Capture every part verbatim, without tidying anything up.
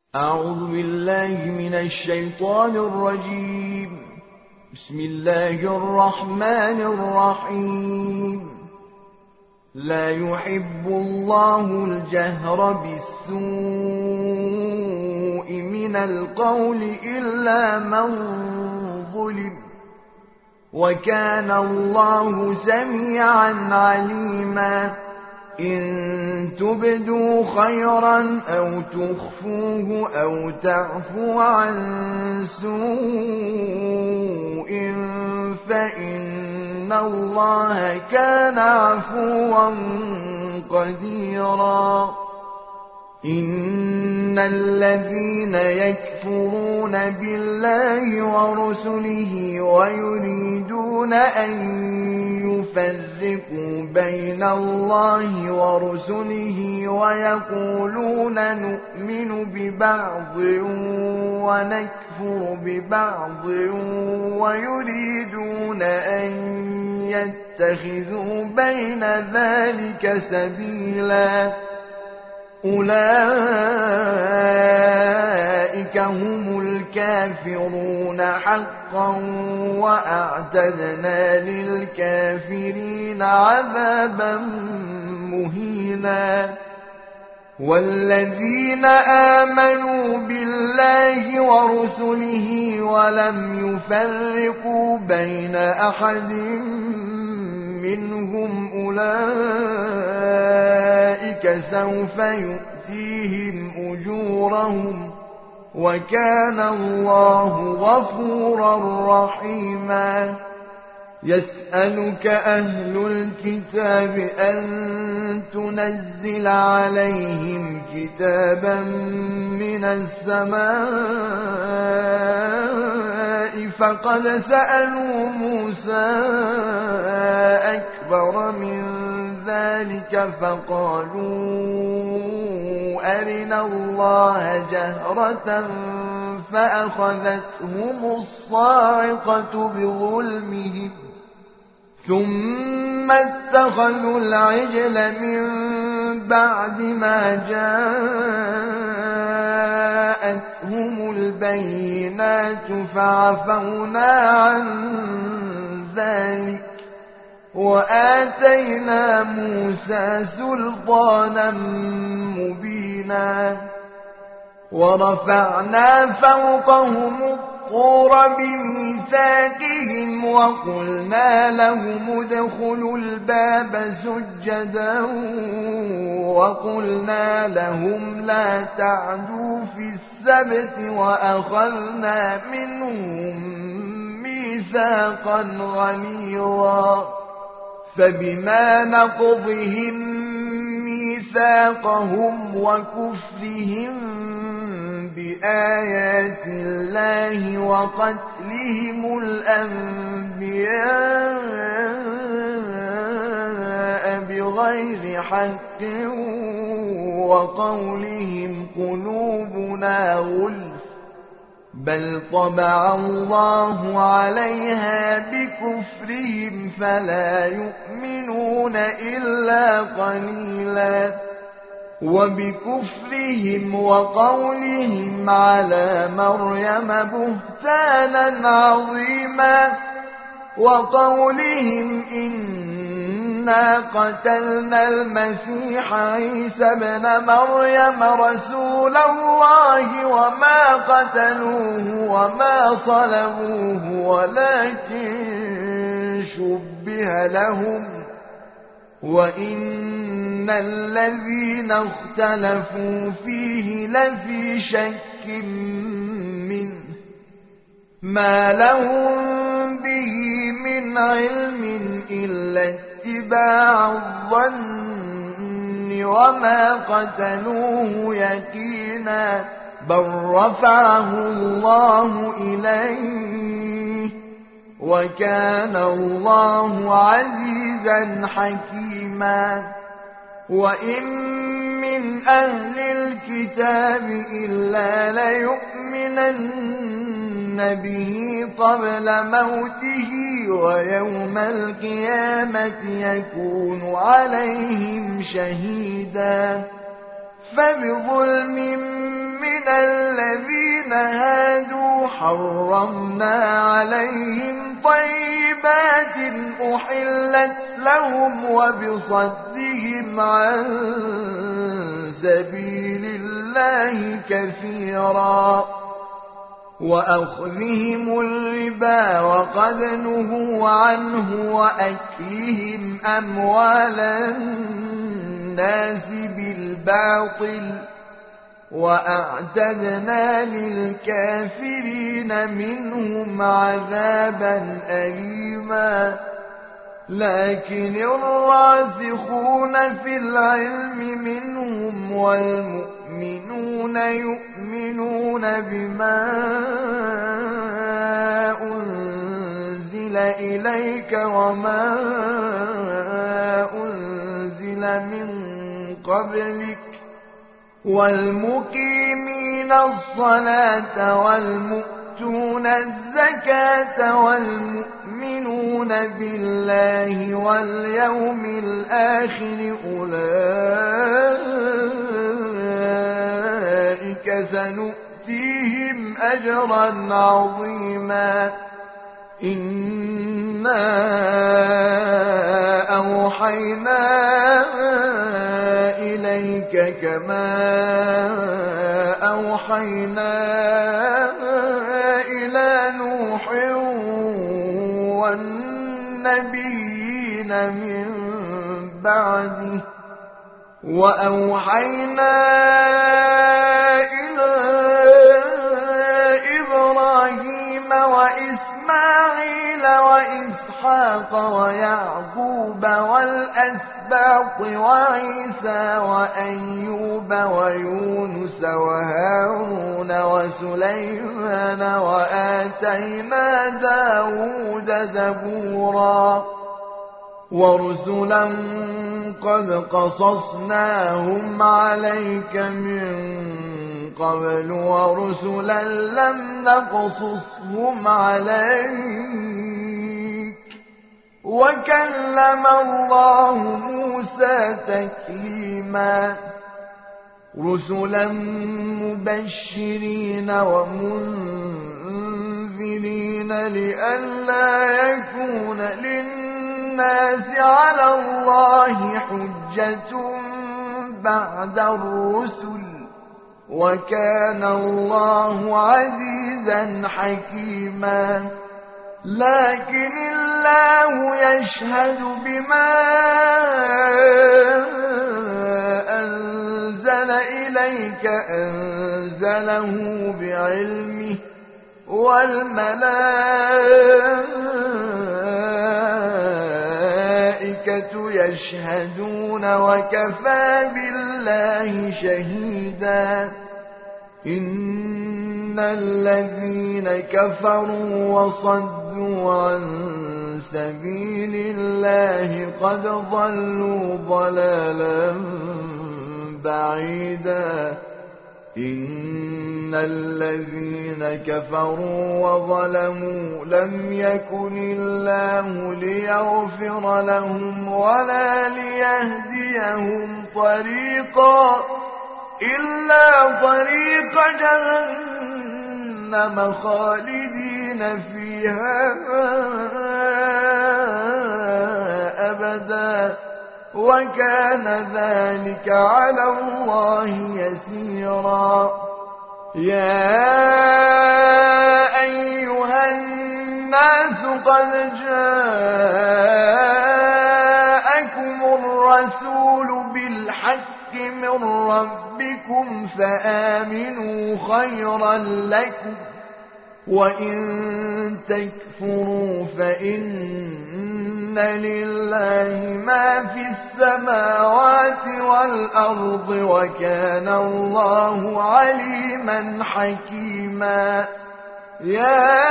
أعوذ بالله من الشيطان الرجيم. بسم الله الرحمن الرحيم. لا يحب الله الجهر بالسوء من القول إلا من ظلم، وكان الله سميعا عليما. إن تبدوا خيرا أو تخفوه أو تعفو عن سوء فإن الله كان عفوا قديرا. إن الذين يكفرون بالله ورسله ويريدون أن يفرقوا بين الله ورسله ويقولون نؤمن ببعض ونكفر ببعض ويريدون أن يتخذوا بين ذلك سبيلا، أولئك هم الكافرون حقا، وأعتدنا للكافرين عذابا مهينا. والذين آمنوا بالله ورسله ولم يفرقوا بين أحد منهم أولئك سوف يؤتيهم أجورهم، وكان الله غفورا رحيما. يسألك أهل الكتاب أن تنزل عليهم كتابا من السماء، فقد سألوا موسى أكبر من ذلك فقالوا أرنا الله جهرة فأخذتهم الصاعقة بظلمهم، ثم اتخذوا العجل من بعد ما جاءتهم البينات فعفونا عن ذلك وآتينا موسى سلطانا مبينا. ورفعنا فوقهم الطور بميثاقهم وقلنا لهم ادخلوا الباب سجدا وقلنا لهم لا تعدوا في السبت وأخذنا منهم ميثاقا غليظا. فبما نقضهم ميثاقهم وكفرهم بآيات الله وقتلهم الأنبياء بغير حق وقولهم قلوبنا غلف، بل طبع الله عليها بكفرهم فلا يؤمنون إلا قليلا. وبكفرهم وقولهم على مريم بهتانا عظيما، وقولهم إنا قتلنا المسيح عيسى ابن مريم رسول الله وما قتلوه وما صلبوه ولكن شبه لهم، وإن الذين اختلفوا فيه لفي شك منه ما لهم به من علم إلا اتباع الظن وما قتلوه يقينا، بل رفعه الله إليه وكان الله عزيزا حكيما. وإن من أهل الكتاب إلا ليؤمنن به قبل موته ويوم القيامة يكون عليهم شهيدا. فبظلم من الذين هادوا حرمنا عليهم طيبات أحلت لهم وبصدهم عن سبيل الله كثيرا وأخذهم الربا وقد نهوا عنه وأكلهم أموال الناس بالباطل وأعتدنا للكافرين منهم عذابا أليما لكن الراسخون في العلم منهم والمؤمنون يؤمنون بما أنزل إليك وما أنزل من قبلك والمقيمين الصلاة والمؤتون الزكاة والمؤمنون بالله واليوم الآخر أولئك سنؤتيهم أجرا عظيما إنا أوحينا إليك كما أوحينا إلى نوح والنبيين من بعده وأوحينا إلى إبراهيم وإسماعيل وإسحاق ويعقوب والأسباط وعيسى وأيوب ويونس وهارون وسليمان وآتينا داود زبورا ورسلا قد قصصناهم عليك من قبل ورسلا لم نقصصهم عليك وكلم الله موسى تكليما رسلا مبشرين ومنذرين لئلا يكون للناس على الله حجة بعد الرسل وكان الله عزيزا حكيما لكن الله يشهد بما أنزل إليك أنزله بعلمه والملائكة يشهدون وكفى بالله شهيدا إن الذين كفروا وصدوا عن سبيل الله قد ضلوا ضلالا بعيدا إن الذين كفروا وظلموا لم يكن الله ليغفر لهم ولا ليهديهم طريقا إلا طريق جهنم خالدين فيها أبدا وكان ذلك على الله يسيرا يا أيها الناس قد جاءكم الرسول بالحق من ربكم فآمنوا خيرا لكم وإن تكفروا فإن لله ما في السماوات والأرض وكان الله عليما حكيما يا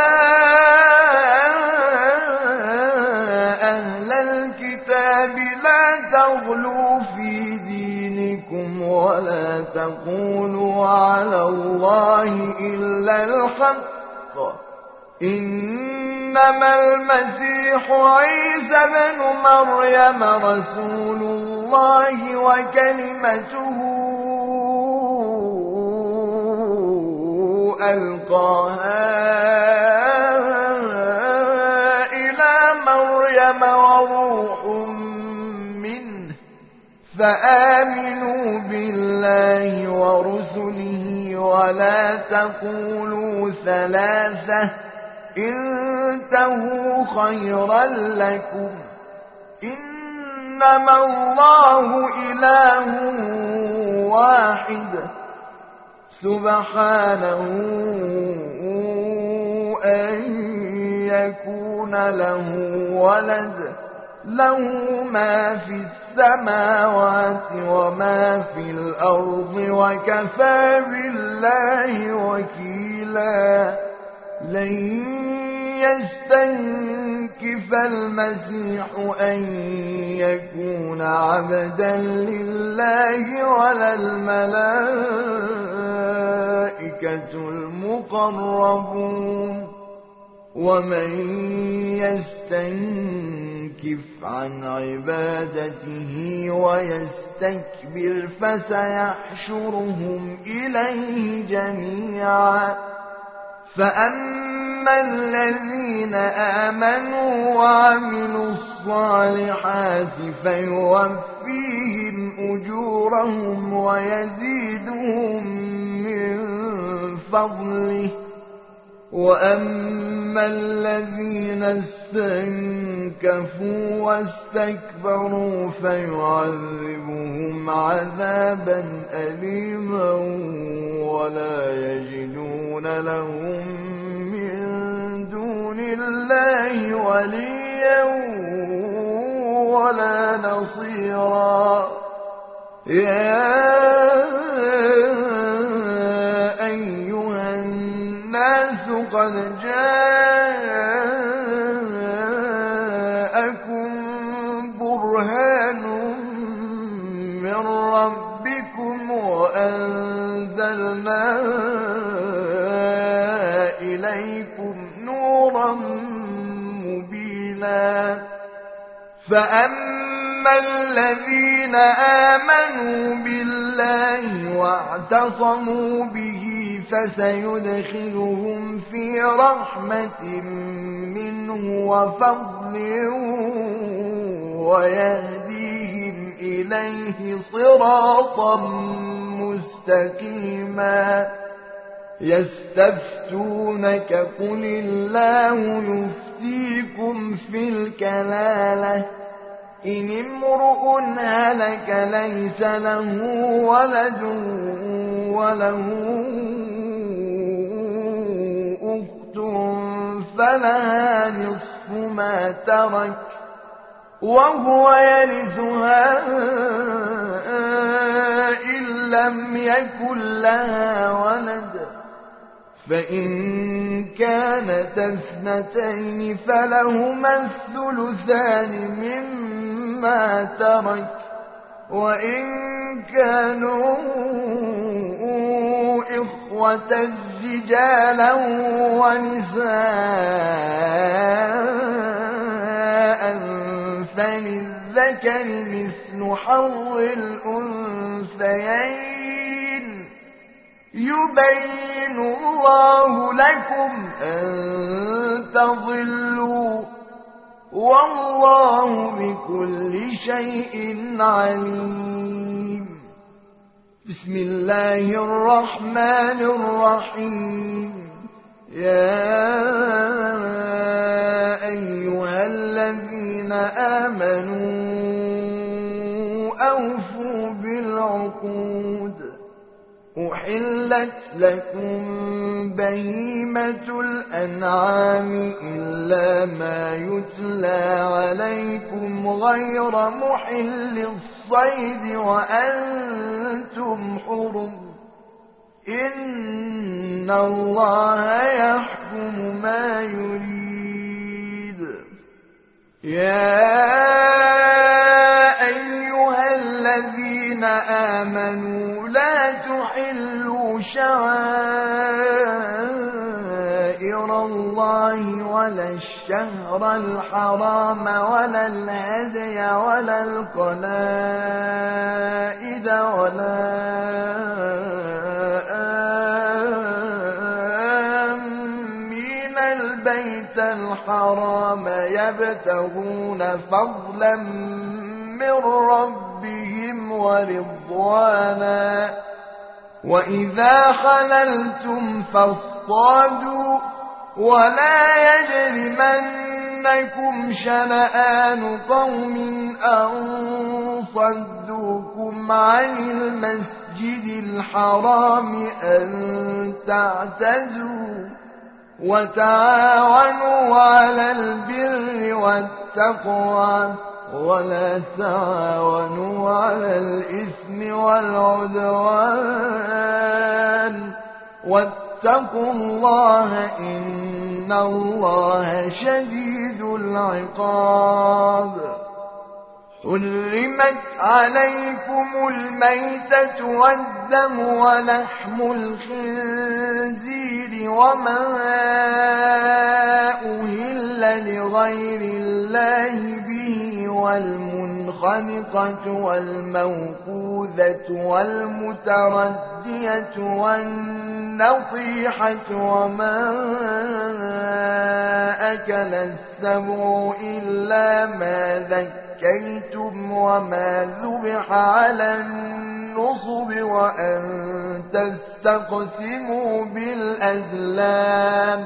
أهل الكتاب لا تغلوا في دينكم ولا تقولوا على الله إلا الحق إنما المسيح عيسى بن مريم رسول الله وكلمته ألقاها إلى مريم وروح منه فآمنوا بالله ورسله ولا تقولوا ثلاثة انتهوا خيرا لكم إنما الله إله واحد سبحانه أن يكون له ولد له ما في السماوات وما في الأرض وكفى بالله وكيلا لن يستنكف المسيح أن يكون عبدا لله ولا الملائكة المقربون ومن يستنكف عن عبادته ويستكبر فسيحشرهم إليه جميعا فأما الذين آمنوا وعملوا الصالحات فيوفيهم أجورهم ويزيدهم من فضله وأما الذين استنكفوا واستكبروا فيعذبهم عذابا أليما ولا يجدون لهم من دون الله وليا ولا نصيرا يا أيها الناس قد جاءكم برهان من ربكم وأنزلنا إليكم نورا مبينا فأما الذين آمنوا بالله واعتصموا به فسيدخلهم في رحمة منه وفضل ويهديهم إليه صراطا مستقيما يستفتونك قل الله يفتيكم في الكلالة إن امرؤ هلك ليس له ولد وله أخت فلها نصف ما ترك وهو يرثها إن لم يكن لها ولد فإن كانت اثنتين فلهما الثلثان مما ترك وإن كانوا إخوة رجالا ونساء فللذكر مثل حظ الأنثيين يبين الله لكم أن تضلوا والله بكل شيء عليم بسم الله الرحمن الرحيم يا أيها الذين آمنوا أوفوا بالعقود أحلت لكم بهيمة الأنعام إلا ما يتلى عليكم غير محل الصيد وأنتم حرم إن الله يحكم ما يريد يا أيها الذين آمنوا لا تحلوا شعائر الله ولا الشهر الحرام ولا الهدي ولا القلائد ولا البيت الحرام يبتغون فضلا من ربهم ورضوانا وإذا حللتم فاصطادوا ولا يجرمنكم شنآن قوم أن صدوكم عن المسجد الحرام أن تعتدوا وتعاونوا على البر والتقوى ولا تعاونوا على الإثم والعدوان واتقوا الله إن الله شديد العقاب. حرمت عليكم الميتة والدم ولحم الخنزير وما أهل لغير الله به والمنخنقة والموقوذة والمتردية والنطيحة وما أكل السبع إلا ما ذكيتم وما ذبح على النصب وأن تستقسموا بالأزلام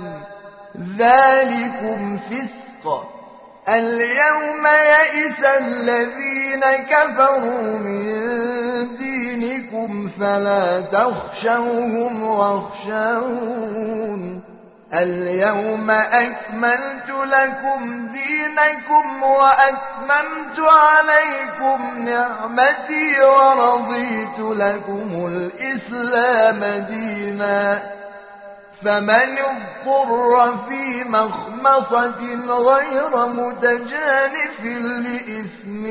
ذلكم فسق. اليوم يئس الذين كفروا من دينكم فلا تخشوهم واخشون. اليوم أكملت لكم دينكم وأتممت عليكم نعمتي ورضيت لكم الإسلام دينا فمن اضطر في مخمصة غير متجانف لإثم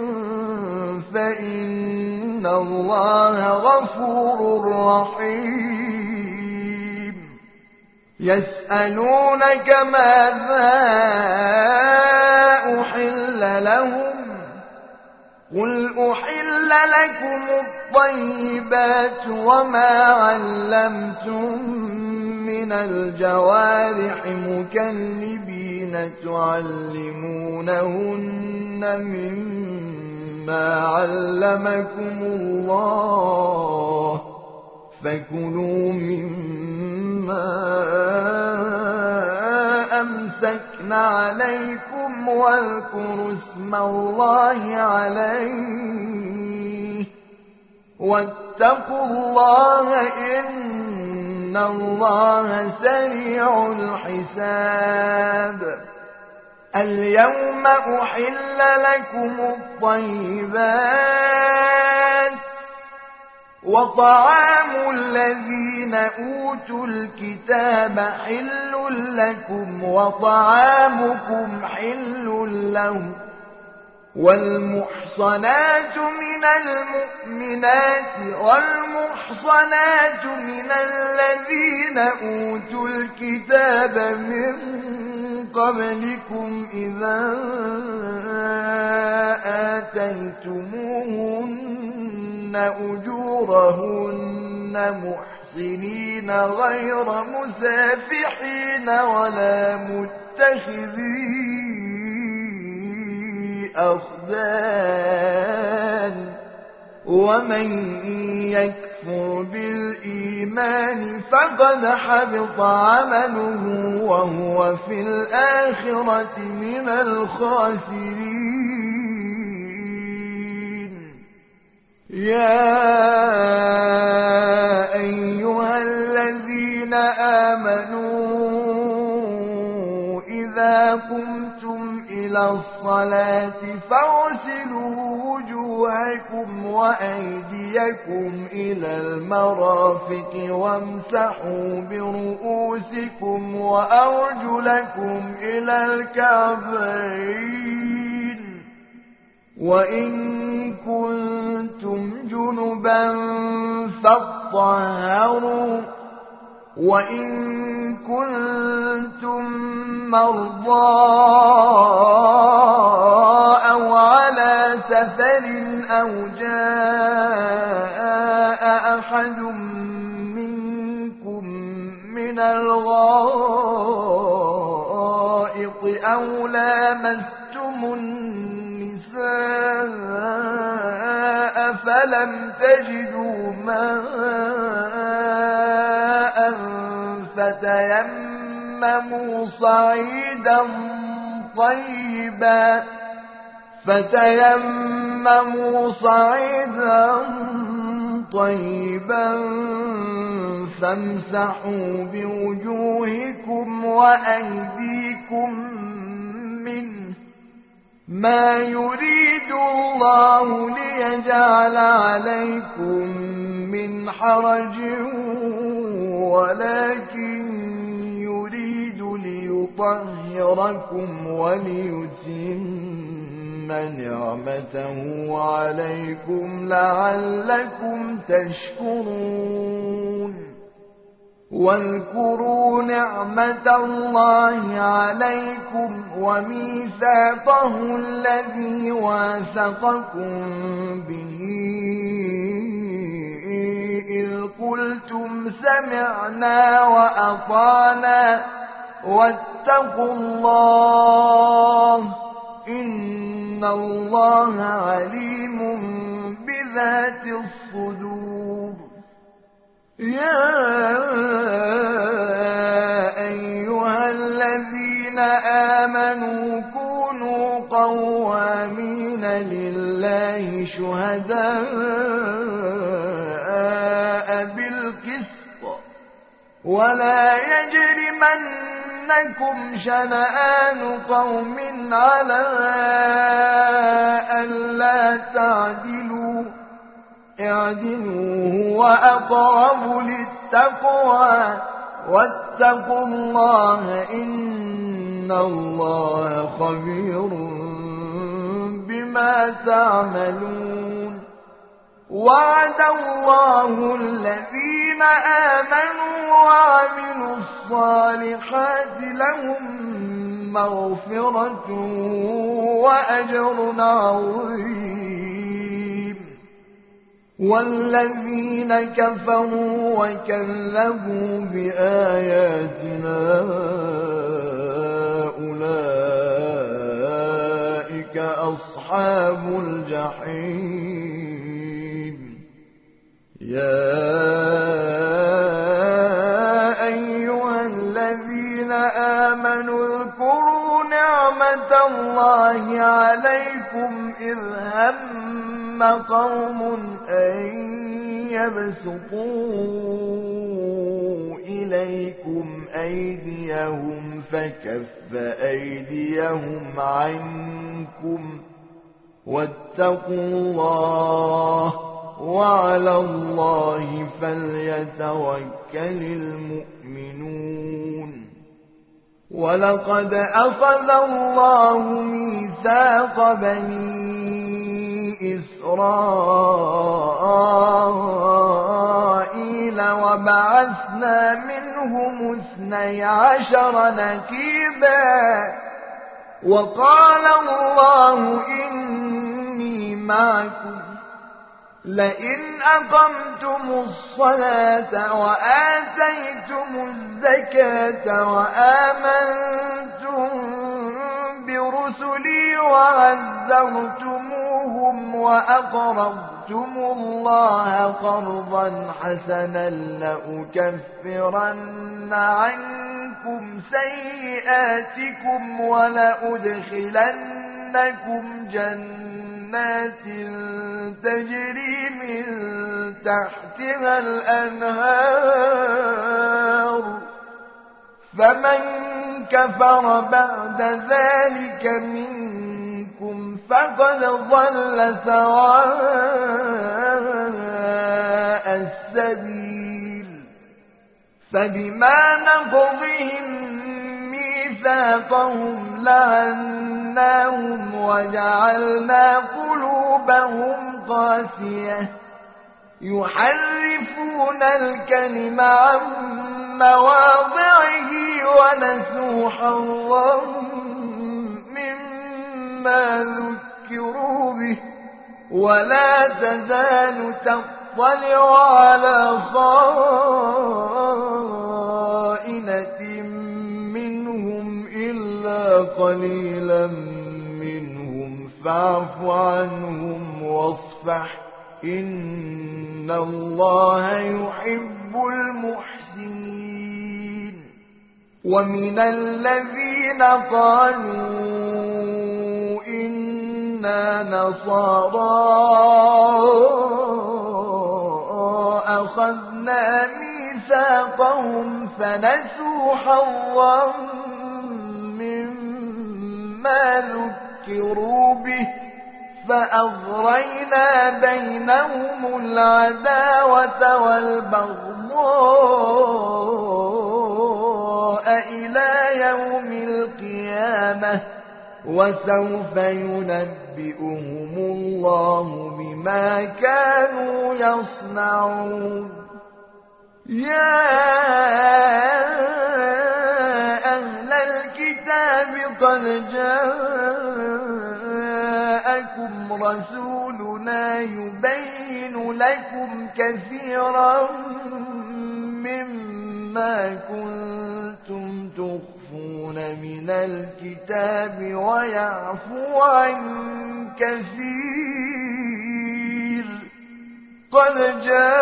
فإن الله غفور رحيم. يسألونك ماذا أحل لهم قل أحل لكم الطيبات وما علمتم من الجوارح مكلبين تعلمونهن مما علمكم الله فكلوا مما أمسكن عليكم واذكروا اسم الله عليه واتقوا الله إن الله سريع الحساب. اليوم أحل لكم الطيبات وطعام الذين أوتوا الكتاب حل لكم وطعامكم حل لهم والمحصنات من المؤمنات والمحصنات من الذين أوتوا الكتاب من قبلكم إذا آتيتموهن أجورهن محصنين غير مسافحين ولا متخذي أخدان ومن يكفر بالإيمان فقد حبط عمله وهو في الآخرة من الخاسرين. يا أيها الذين آمنوا إذا قمتم إلى الصلاة فاغسلوا وجوهكم وأيديكم إلى المرافق وامسحوا برؤوسكم وأرجلكم إلى الكعبين وإن كنتم جنبا فاطهروا وإن كنتم مرضى أو على سفر أو جاء أحد منكم من الغائط أو لامستم النساء فلم تجدوا ماء فتيمموا صعيدا طيبا فتيمموا صعيدا طيبا فامسحوا بوجوهكم وأيديكم منه ما يريد الله ليجعل عليكم من حرج ولكن يريد ليطهركم وليتم نعمته عليكم لعلكم تشكرون واذكروا نعمة الله عليكم وميثاقه الذي واثقكم به إذ قلتم سمعنا وأطعنا واتقوا الله إن الله عليم بذات الصدور يا أيها الذين آمنوا كونوا قوامين لله شهداء بالقسط ولا يجرمنكم شنآن قوم على ألا تعدلوا اعدلوا هو أقرب للتقوى واتقوا الله إن الله خبير بما تعملون وعد الله الذين آمنوا وعملوا الصالحات لهم مغفرة وأجر عظيم والذين كفروا وكذبوا بآياتنا أولئك أصحاب الجحيم يا أيها الذين آمنوا اذكروا نعمة الله عليكم إذ هم قوم أن يبسطوا إليكم أيديهم فكف أيديهم عنكم واتقوا الله وعلى الله فليتوكل المؤمنون ولقد أخذ الله ميثاق بني إسرائيل وبعثنا منهم اثني عشر نقيبا وقال الله إني معكم لئن أقمتم الصلاة وآتيتم الزكاة وآمنتم برسلي وعزرتموهم وأقرضتم الله قرضا حسنا لأكفرن عنكم سيئاتكم ولأدخلنكم جنات تجري من تحتها الأنهار فمن كفر بعد ذلك منكم فقد ضل سواء السبيل فبما نقضهم ميثاقهم لعناهم وجعلنا قلوبهم قاسية يحرفون الكلم عن مواضعه ونسوا حظا مما ذكروا به ولا تزال تطلع على خائنة منهم إلا قليلا منهم فاعف عنهم واصفح إن الله يحب المحسنين ومن الذين قالوا إنا نصارى أخذنا ميثاقهم فنسوا حظا مما ذكروا به فأغرينا بينهم العداوة والبغضاء إلى يوم القيامة وسوف ينبئهم الله بما كانوا يصنعون يا أهل الكتاب قد جاءكم رسولنا يبين لكم كثيرا مما كنتم تخفون من الكتاب ويعفو عن كثير قد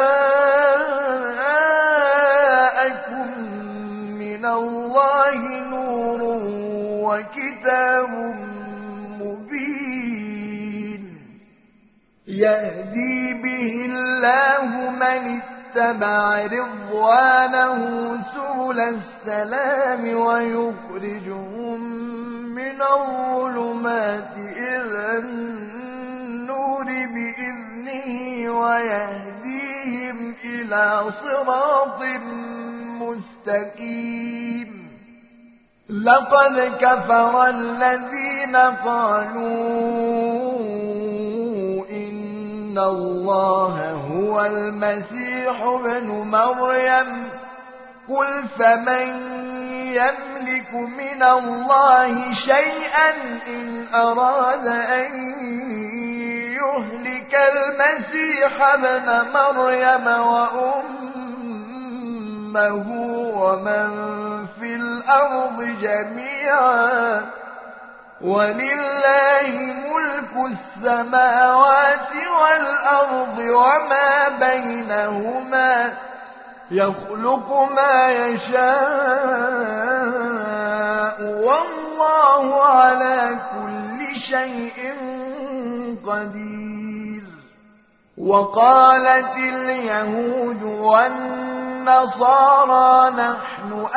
جاءكم من الله نور وكتاب مبين يهدي به الله من اتبع رضوانه سبل السلام ويخرجهم من الظلمات إلى النور بإذنه ويهديهم إلى صراط مستقيم لقد كفر الذين قالوا إن الله هو المسيح ابن مريم قل فمن يملك من الله شيئا إن أراد أن يهلك المسيح ابن مريم وأمه ومن في الأرض جميعا ولله ملك السماوات والأرض وما بينهما يخلق ما يشاء والله على كل شيء قدير وقالت اليهود والنصارى نحن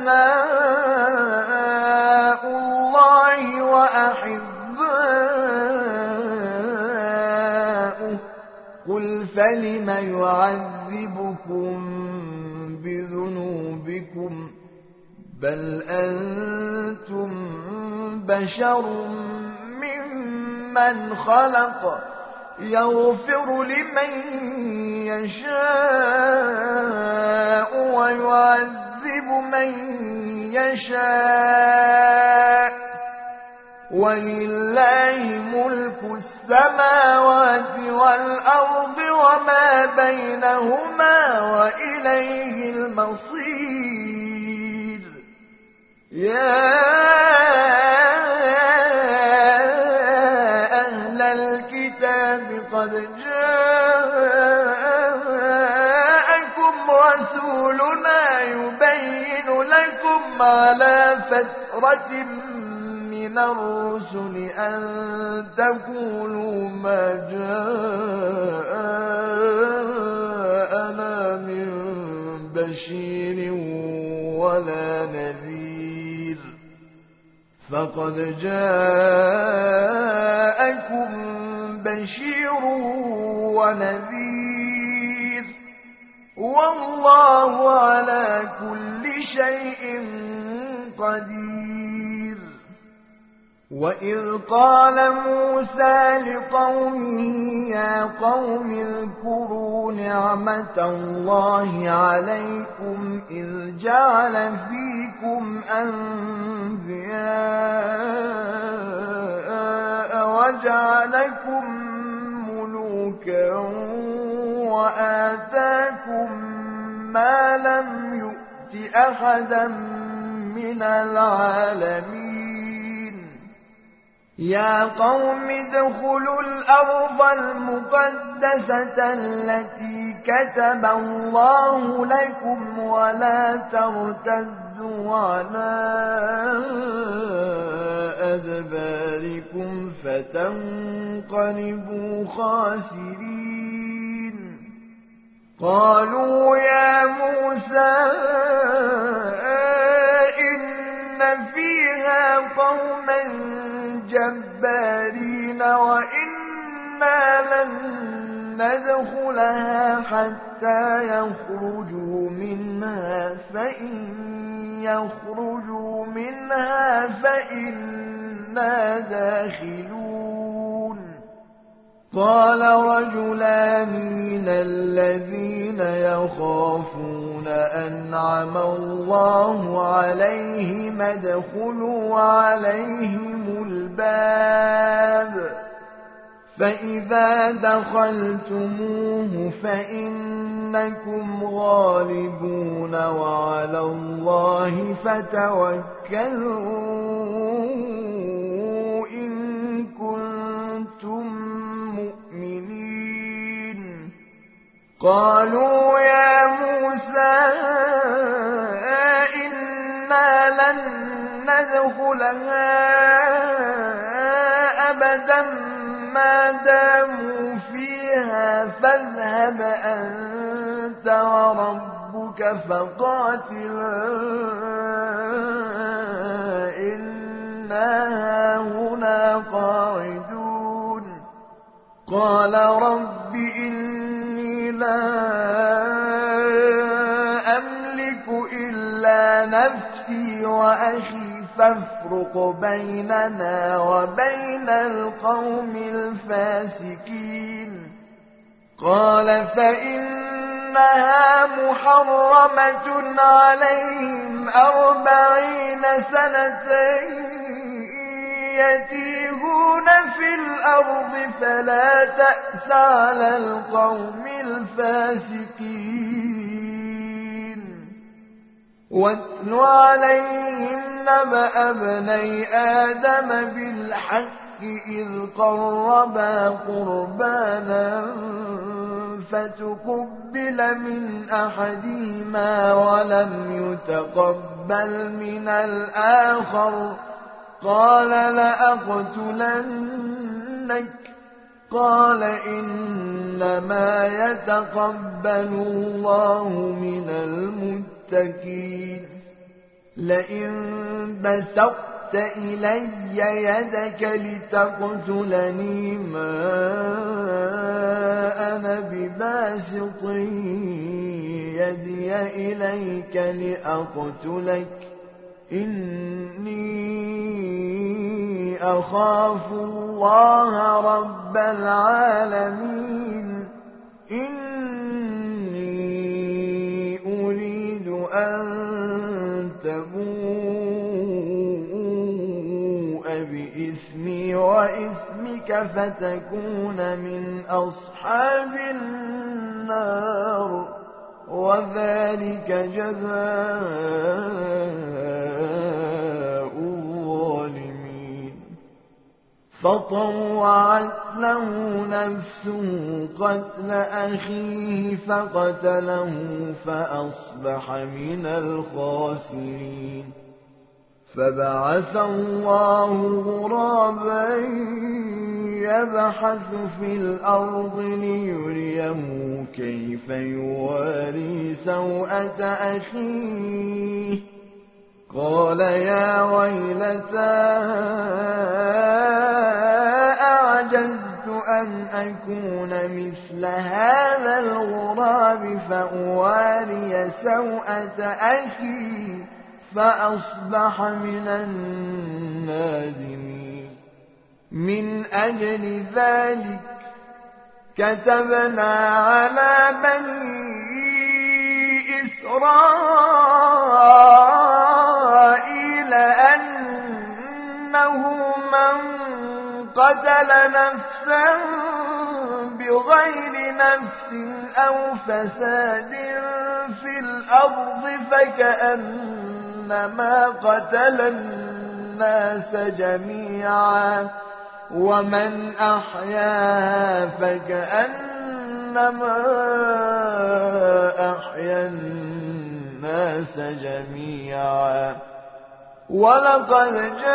أبناء الله وأحباؤه قل فلم يعذبكم بذنوبكم بل أنتم بشر ممن خلق يغفر لمن يشاء ويعذب من يشاء ولله ملك السماوات والأرض وما بينهما وإليه المصير يا أهل الكتاب قد جاءكم رسولنا يبين لكم على فترة من الرسل أن تقولوا ما جاءنا من بشير ولا نذير فقد جاءكم بشير ونذير والله على كل شيء قدير وإذ قال موسى لقومه يا قوم اذكروا نعمة الله عليكم إذ جعل فيكم أنبياء وجعلكم ملوكا وآتاكم ما لم يؤت أحدا من العالمين يا قوم ادخلوا الأرض المقدسة التي كتب الله لكم ولا ترتدوا على أدباركم فتنقلبوا خاسرين. قالوا يا موسى إن فيها قوما جبارين وإنا لن ندخلها حتى يخرجوا منها فإن يخرجوا منها فإنا داخلون. قال رجلان من الذين يخافون أنعم الله عليهم ادخلوا عليهم الباب فإذا دخلتموه فإنكم غالبون وعلى الله فتوكلوا إن كنتم مؤمنين. قالوا يا موسى إنا لن ندخلها أبدا ما داموا فيها فاذهب أنت وربك فقاتلا إنا هنا قاعدون. قال رب إني لا أملك إلا نفسي وأخي فافرق بيننا وبين القوم الفاسقين. قال فإنها محرمة عليهم أربعين سنة يتيهون في الأرض فلا تأس على القوم الفاسقين. واتل عليهم نبأ ابني آدم بالحق إذ قربا قربانا فتقبل من أحدهما ولم يتقبل من الآخر قال لأقتلنك. قال إنما يتقبل الله من المتقين. لئن بسطت إلي يدك لتقتلني ما أنا بباسط يدي إليك لأقتلك إني أخاف الله رب العالمين. إني أريد أن تبوء بإثمي وإثمك فتكون من أصحاب النار وذلك جزاء الظالمين. فطوعت له نفسه قتل أخيه فقتله فأصبح من الخاسرين. فبعث الله غرابا يبحث في الأرض ليريه كيف يواري سوءة أخيه. قال يا ويلتى أعجزت أن أكون مثل هذا الغراب فأواري سوءة أخي فأصبح من النادمين. من أجل ذلك كتبنا على بني إسرائيل أنه من قتل نفسا بغير نفس أو فساد في الأرض فكأنما قتل الناس جميعا جميعا ومن أحياها فكأنما أحيا الناس جميعا ولقد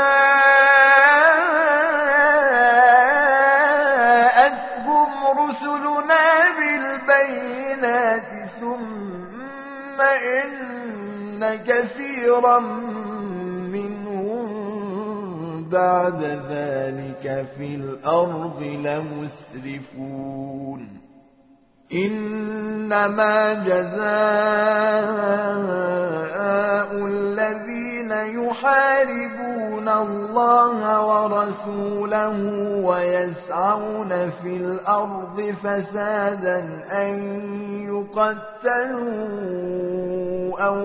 جاءتهم رسلنا بالبينات ثم إن كثيرا منهم بعد ذلك في الأرض لمسرفون إنما جزاء الذين يحاربون الله ورسوله ويسعون في الأرض فسادا أن يقتلوا أو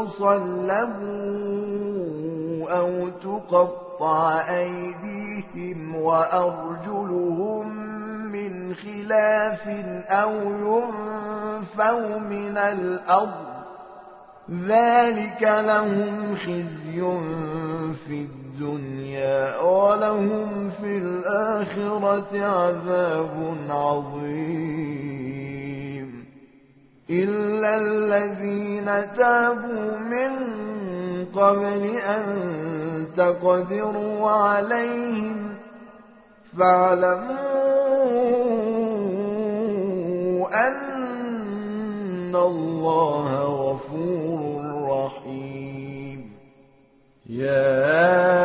يصلبوا أو تقطع أيديهم وأرجلهم من خلاف أو ينفوا من الأرض ذلك لهم خزي في الدنيا ولهم في الآخرة عذاب عظيم إلا الذين تابوا من قبل أن تقدروا عليهم فاعلموا أن الله غفور رحيم يا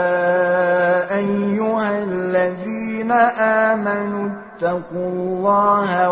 أيها الذين آمنوا اتقوا الله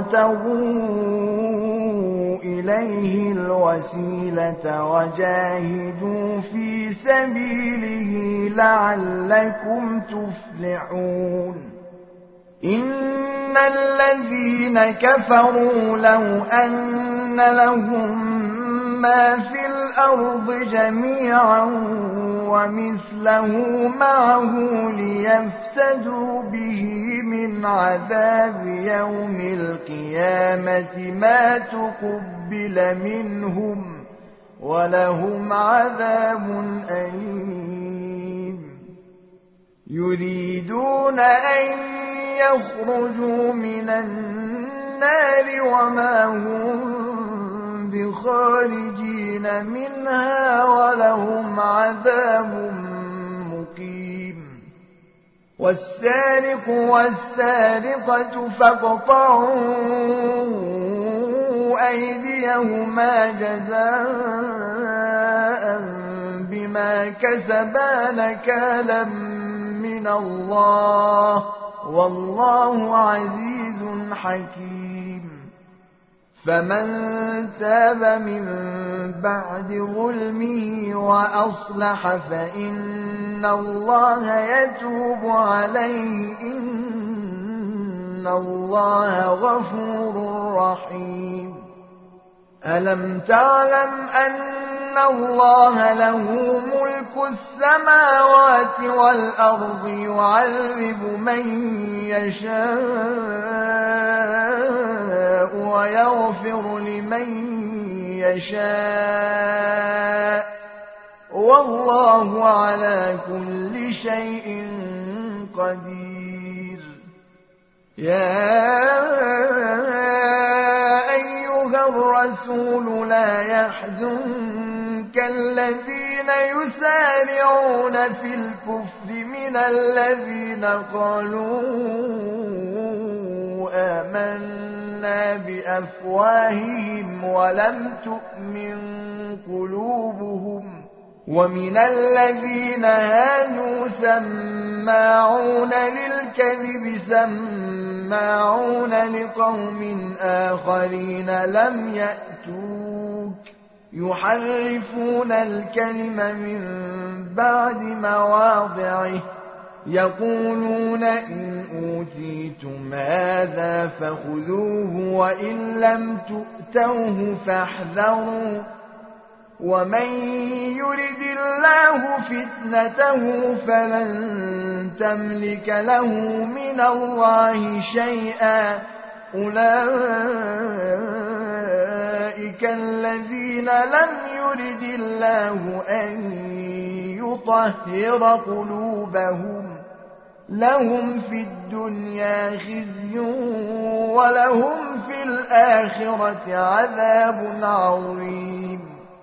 وابتغوا إليه الوسيلة وجاهدوا في سبيله لعلكم تفلحون إن الذين كفروا لو أن لهم ما في الأرض جميعا ومثله معه ليفتدوا به من عذاب يوم القيامة ما تقبل منهم ولهم عذاب أليم يريدون أن يخرجوا من النار وما هم بخارجين منها ولهم عذاب مقيم والسارق والسارقة فاقطعوا أيديهما جزاء بما كسبا نكالا من الله والله عزيز حكيم فمن تاب من بعد ظلمه وأصلح فإن الله يتوب عليه إن الله غفور رحيم ألم تعلم أن الله له ملك السماوات والأرض يعذب من يشاء ويغفر لمن يشاء والله على كل شيء قدير يا أيها الرسول لا يحزنك الذين يسارعون في الكفر من الذين قالوا آمنا بأفواههم ولم تؤمن قلوبهم ومن الذين هادوا سماعون للكذب سماعون لقوم آخرين لم يأتوك يحرفون الكلم من بعد مواضعه يقولون إن أوتيتم هذا فخذوه وإن لم تؤتوه فاحذروا ومن يرد الله فتنته فلن تملك له من الله شيئا أولئك الذين لم يرد الله أن يطهر قلوبهم لهم في الدنيا خزي ولهم في الآخرة عذاب عظيم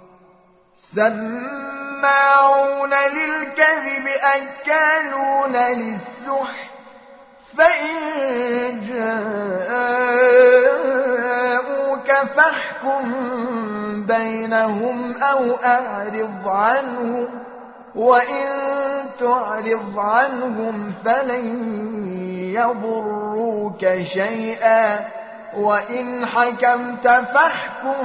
سماعون للكذب أكالون للسحت فإن جاءوك فاحكم بينهم أو أعرض عنهم وإن تعرض عنهم فلن يضروك شيئا وإن حكمت فاحكم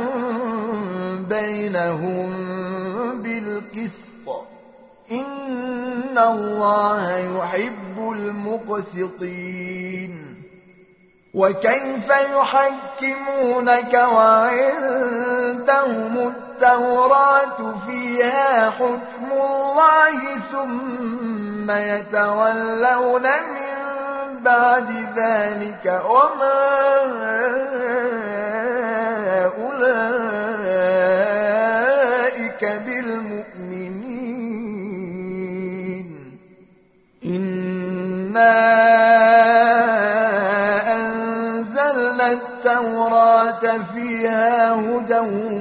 بينهم بالقسط إن الله يحب المقسطين وكيف يحكمونك وعندهم التوراة فيها حكم الله ثم يتولون من بعد ذلك وما أولئك بالمؤمنين إنا أنزلنا التوراة فيها هدى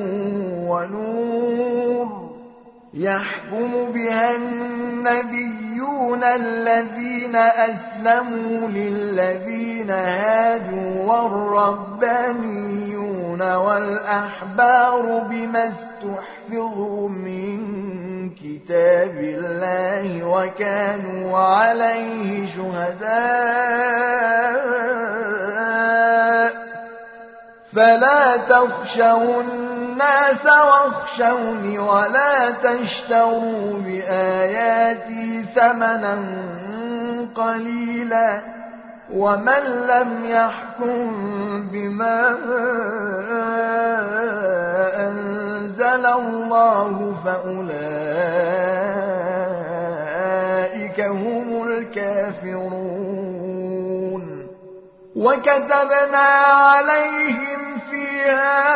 ونور يحكم بها النبيون الذين أسلموا للذين هادوا والربانيون والأحبار بما استحفظوا من كتاب الله وكانوا عليه شهداء فلا تخشوا الناس واخشوني ولا تشتروا بآياتي ثمنا قليلا ومن لم يحكم بما أنزل الله فأولئك هم الكافرون وكتبنا عليهم فيها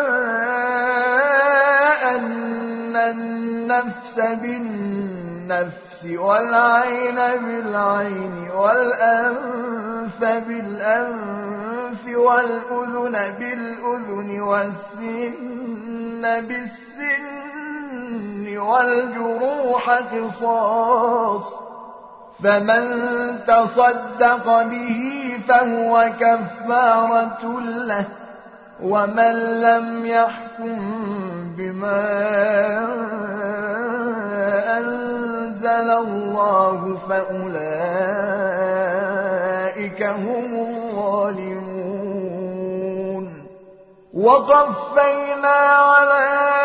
أن النفس بالنفس والعين بالعين والأنف بالأنف والأذن بالأذن والسن بالسن والجروح قصاص فمن تصدق به فهو كفارة له ومن لم يحكم بما أنزل الله فأولئك هم الظالمون وقفينا على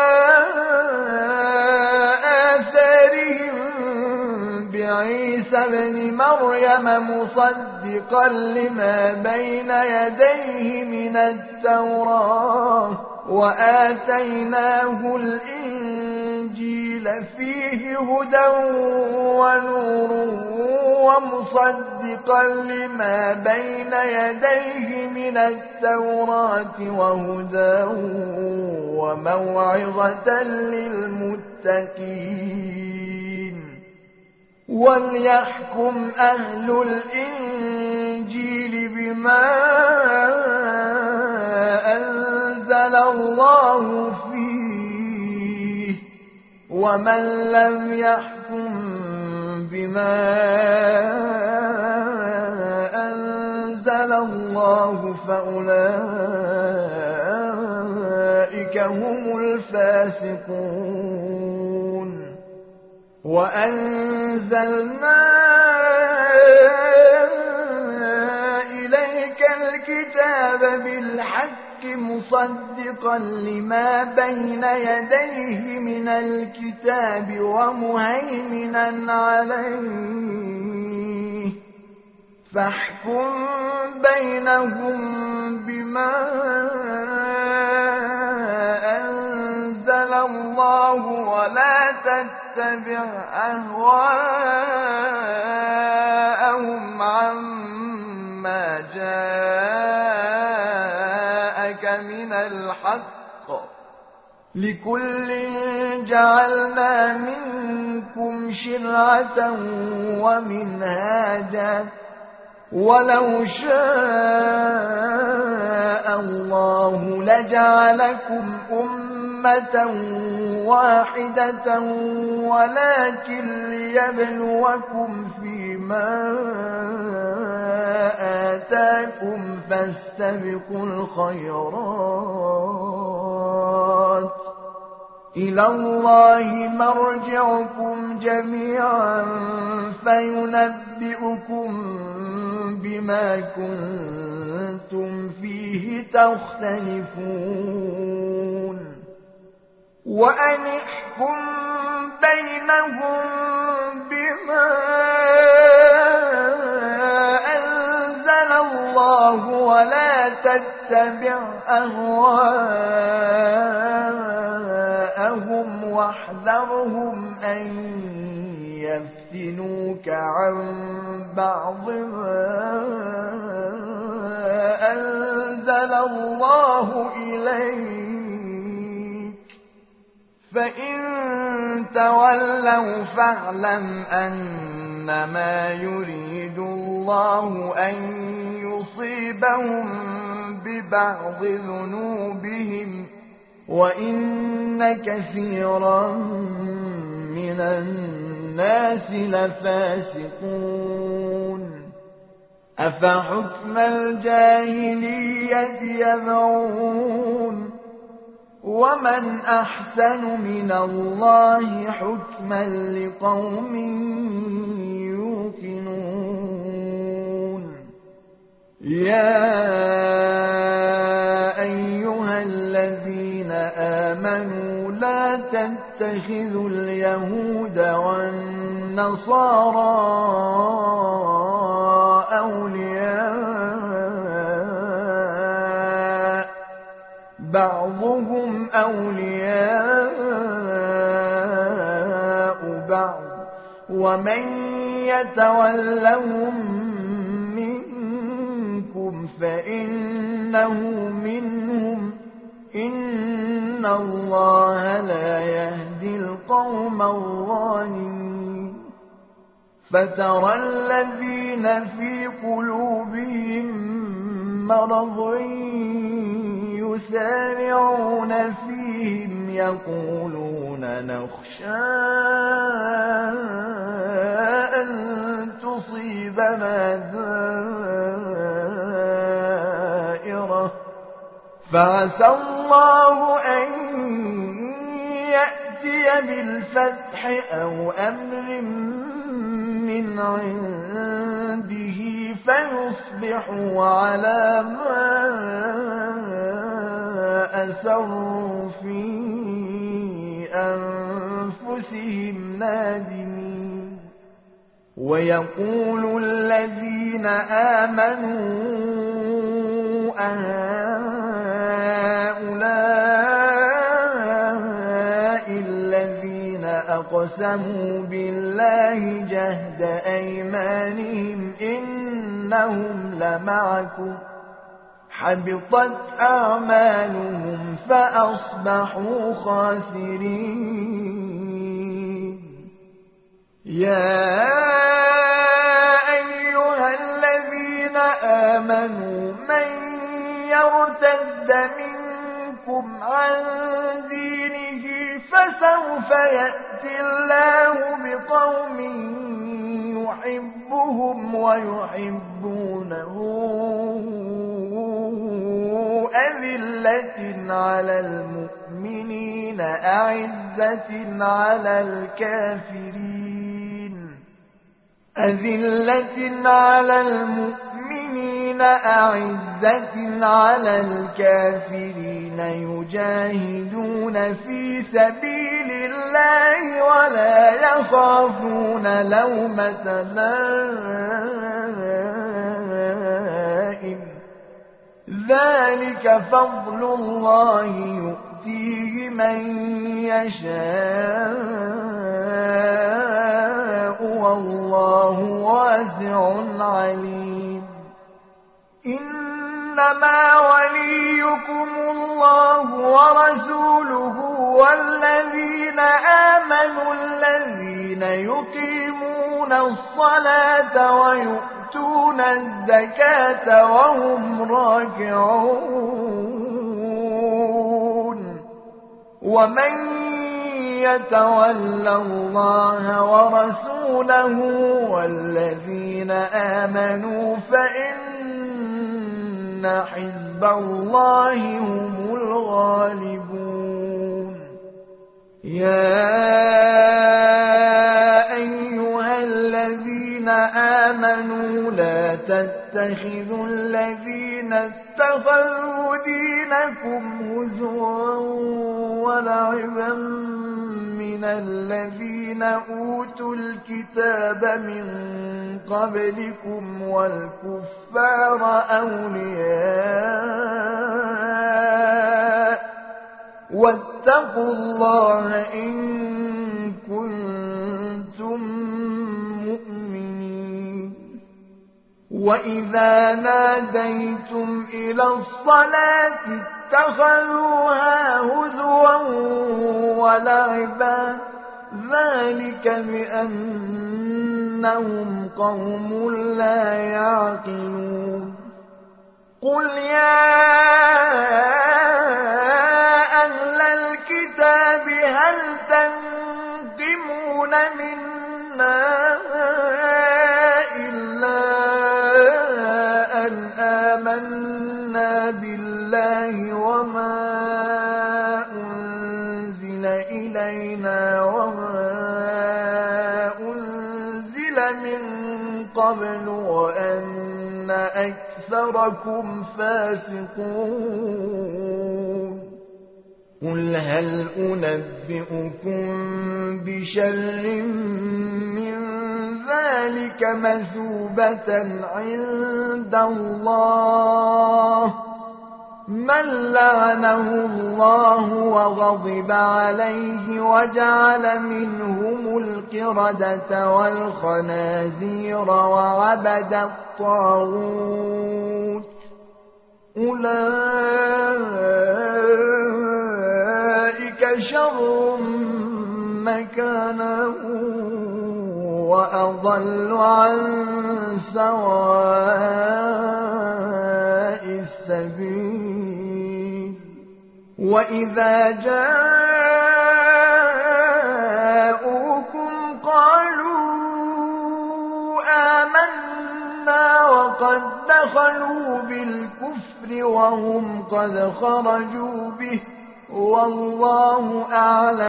آثارهم بعيسى ابن مريم مصدقا لما بين يديه من التوراة وآتيناه الإنجيل فيه هدى ونور ومصدقا لما بين يديه من التوراة وهدى وموعظة للمتقين وليحكم أهل الإنجيل بما أنزل الله فيه ومن لم يحكم بما أنزل الله فأولئك هم الفاسقون وأنزلنا إليك الكتاب بالحق مصدقا لما بين يديه من الكتاب ومهيمنا عليه فاحكم بينهم بما أنزل الله ولا تتبع أهواءهم عما جاءك من الحق لكل جعلنا منكم شرعة ومنهاجا ولو شاء الله لجعلكم أمة واحدة ولكن ليبلوكم فيما آتاكم فاستبقوا الخيرات إلى الله مرجعكم جميعا فينبئكم بما كنتم فيه تختلفون وأن احكم بينهم بما أنزل الله ولا تتبع أهواءهم واحذرهم أن يفتنوك عن بعض ما أنزل الله إليك فإن تولوا فاعلم أنما يريد الله أن يصيبهم ببعض ذنوبهم وإن كثيرا من الناس لفاسقون أفحكم الجاهلية يبغون ومن أحسن من الله حكما لقوم يوقنون يا أيها الذين آمنوا لا تتخذوا اليهود والنصارى أولياء بعضهم أولياء بعض ومن يتولهم منكم فإنه منهم إن الله لا يهدي القوم الظالمين فترى الذين في قلوبهم مرض يسارعون فيهم يقولون نخشى أن تصيبنا دائرة فعسى الله أن يأتي بالفتح أو أمر من عنده فيصبحوا على ما أسروا في أنفسهم نادمين ويقول الذين آمنوا أهؤلاء الذين أقسموا بالله جهد أيمانهم إنهم لمعكم حبطت أعمالهم فأصبحوا خاسرين يا أيها الذين آمنوا من يرتد منكم عن دينه فسوف يأتي الله بقوم يحبهم ويحبونه أذلة على المؤمنين أعزة على الكافرين أذلة على المؤمنين أعزة على الكافرين يجاهدون في سبيل الله ولا يخافون لومة لائم ذلك فضل الله يؤتيه من يشاء والله واسع عليم إنما وليكم الله ورسوله والذين آمنوا الذين يقيمون الصلاة ويؤتون الزكاة وهم راكعون ومن يتول الله ورسوله والذين آمنوا فإن حزب الله هم الغالبون يا أيها الذين آمنوا لا تتخذوا الذين اتخذوا دينكم هزوا ولعبا من الذين أوتوا الكتاب من قبلكم والكفار أولياء واتقوا الله إن كنتم مؤمنين وإذا ناديتم إلى الصلاة اتخذوها هزوا ولعبا ذلك بأنهم قوم لا يعقلون قل يا أهل الكتاب هل تنقمون منا إلا أن آمنا بالله وما أنزل إلينا وما أنزل من قبل وأن أكثركم فاسقون قل هل أنبئكم بشر من ذلك مثوبة عند الله من لعنه الله وغضب عليه وجعل منهم القردة والخنازير وعبد الطاغوت أولئك شر مكانا وأضل عن سواء السبيل وإذا جاءوكم قالوا آمنا وقد دخلوا بالكفر وهم قد خرجوا به والله أعلم